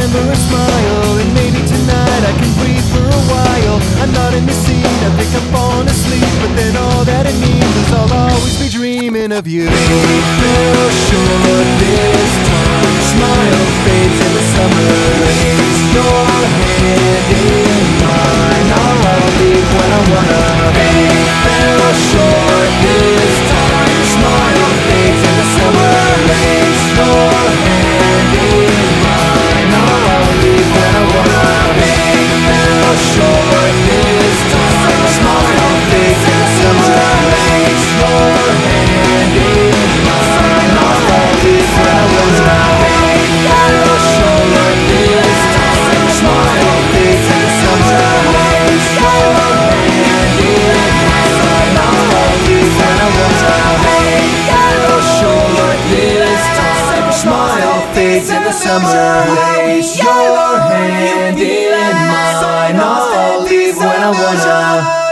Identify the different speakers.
Speaker 1: remember a smile, and maybe tonight I can breathe for a while. I'm not in the scene, I think I'm falling asleep, but then all that it means is I'll always be dreaming of you. Fate fell short this time, smile fades in the summer. Place your hand in mine, I'll leave when I wanna. Fate fell short this time, smile fades in the summer. Place your hand in mine, I'll leave when I wanna. Fate fell short this time, smile fades in the summer. Place your hand in mine, I'll leave when I wanna. Fate fell short this time, smile fades in the summer. Place your hand in mine, I'll leave when I wanna. Fate fell short this time, smile fades in the summer. Place your hand in mine, I'll leave when I wanna.